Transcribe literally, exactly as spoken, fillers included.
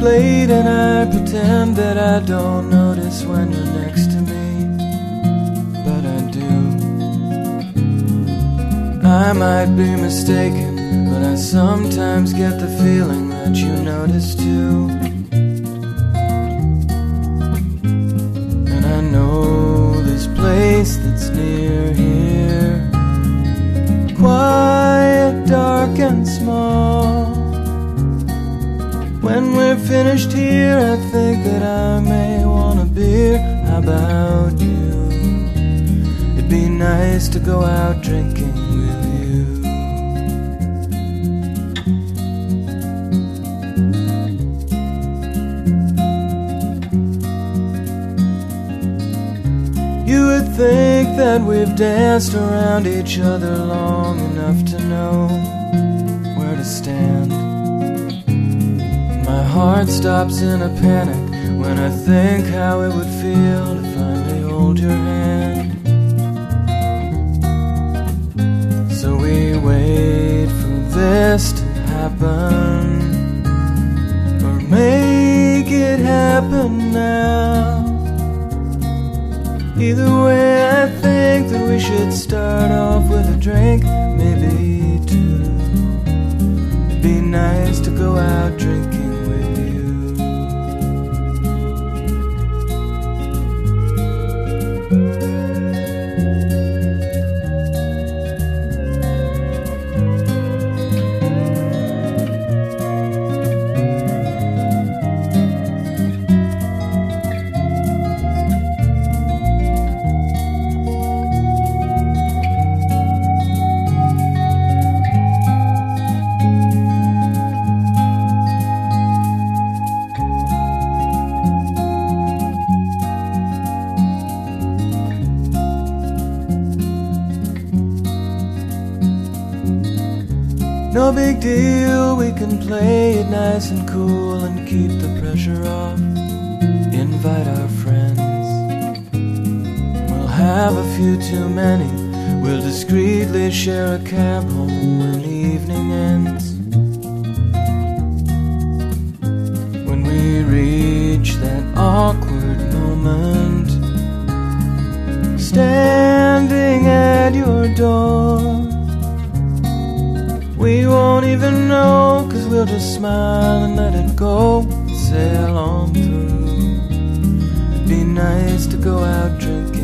blade and I pretend that I don't notice when you're next to me, but I do. I might be mistaken, but I sometimes get the feeling that you notice too. And I know this place that's near here, quiet, dark and small. When we're finished here, I think that I may want a beer. How about you? It'd be nice to go out drinking with you. You would think that we've danced around each other long enough to know where to stand. My heart stops in a panic when I think how it would feel to finally hold your hand. So we wait for this to happen, or make it happen now. Either way, I think that we should start off with a drink, maybe two. It'd be nice to go out drinking. No big deal, we can play it nice and cool and keep the pressure off. Invite our friends. We'll have a few too many. We'll discreetly share a cab home when the evening ends. When we reach that awkward moment, standing at your door, we won't even know, 'cause we'll just smile and let it go, sail on through. It'd be nice to go out drinking